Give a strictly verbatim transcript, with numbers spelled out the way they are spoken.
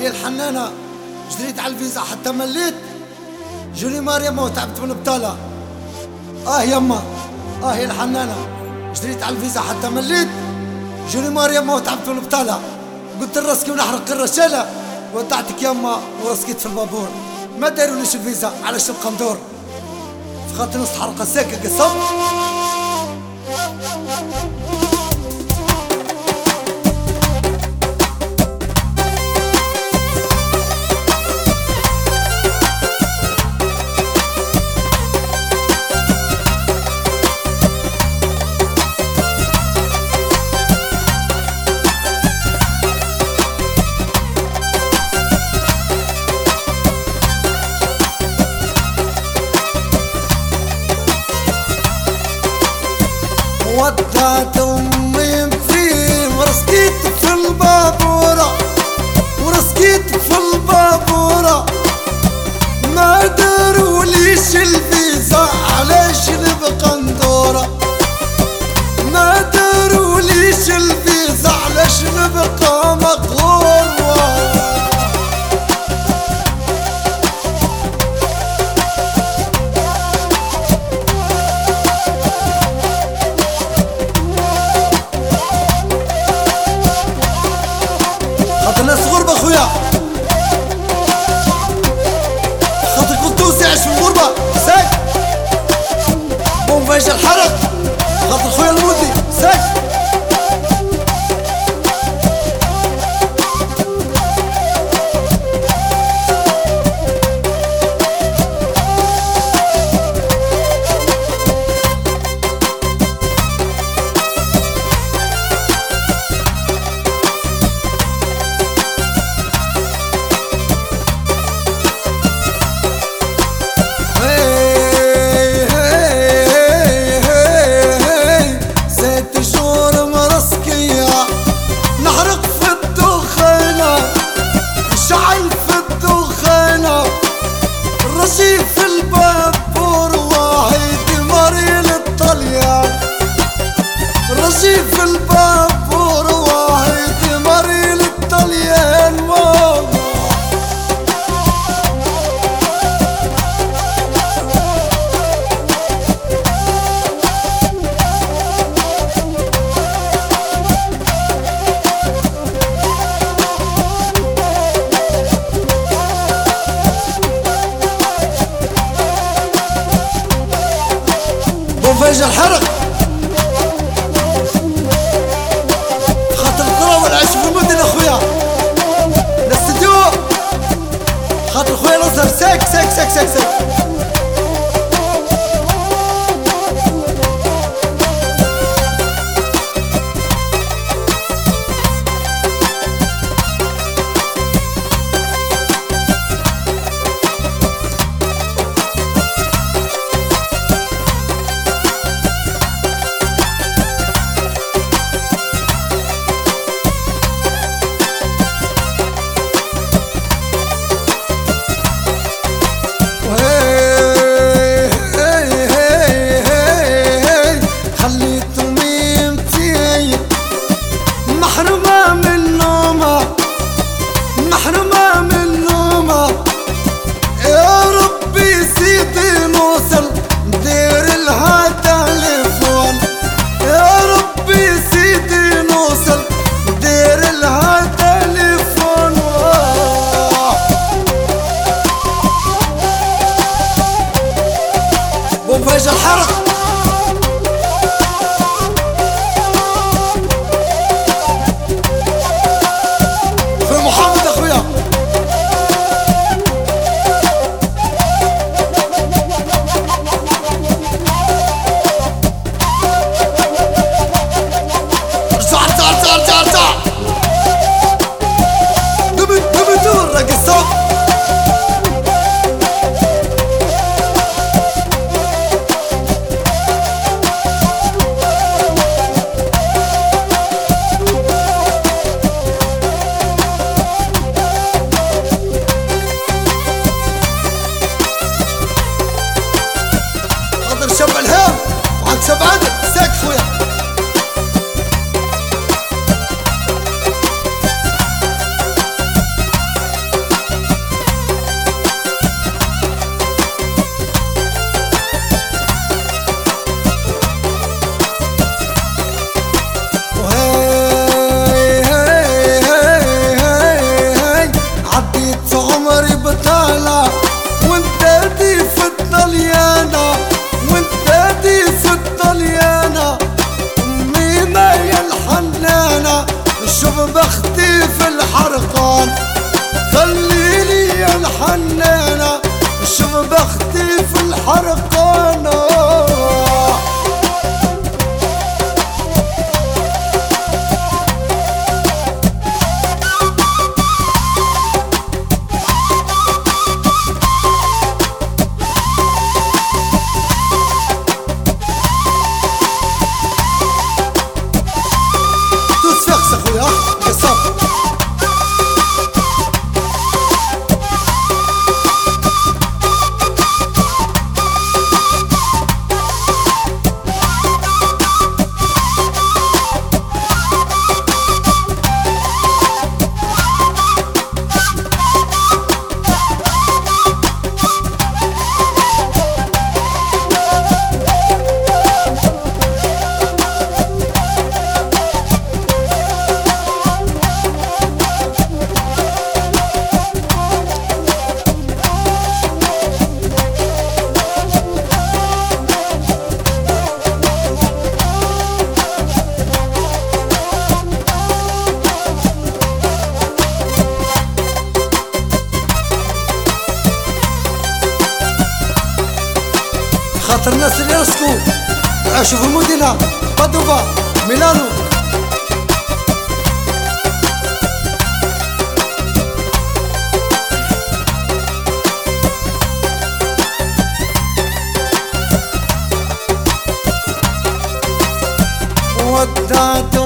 هي الحنانة جريت على الفيزا حتى مليت. جوني مريم وتعبت من بطالة. اه يما اه هي الحنانة جريت على الفيزا حتى مليت. جوني مريم وتعبت من بطالة. قلت نرسكي ونحرق الرجالة. ودعتك يما ورسكيت في البابور. ما داروليش الفيزا علاش نبقى ندور في خاطر نص حرقة ساكة قصب. ودعت امي في ورسكيت في البابورة ورسكيت في البابورة. ما داروليش الفيزا علاش نبقى ندورة. ما داروليش الفيزا علاش نبقى مقهور. الناس غربة خويا خاطر كنت توسي عايش في الغربة ساك مو مفايش الحرق خاطر خويا المودي ساك. رصيف البابور واحد مريل الطليان. رصيف البابور واحد مريل الطليان. فايج الحرق خاطر القرى والعيش في المدن اخويا الاستديو خاطر خويا الازهر ساك ساك ساك ساك ساك. فايج الحرق في محمد اخويا ارجع ارجع ارجع ارجع ارجع دبي دبي دور رقصات. شب الهام وعند شب عادل ساك خويا. حرقونا. خاطر الناس اللي رسكو عاشوا في المدينة بادوفا ميلانو. ودعتو